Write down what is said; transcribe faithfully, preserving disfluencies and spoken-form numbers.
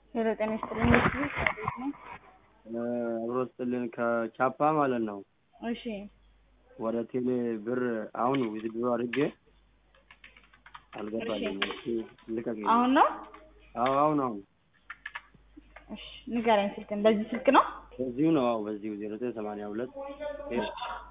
ሄሎ ጤና ይስጥልኝ እንዴት ነህ? አብሮስጥልን ከቻፓ ማለት ነው። እሺ ወደ ቴሌ ብር አሁን ዊዝድሮ አድርጌ አልገባልኝም። እሺ ልቀቀኝ። አሁን ነው? አዎ አሁን ነው። እሺ ንገረኝ ስልክህን። በዚህ ስልክ ነው? በዚሁ ነው። አዎ በዚሁ ዜሮ ዘጠኝ ሰማንያ ሁለት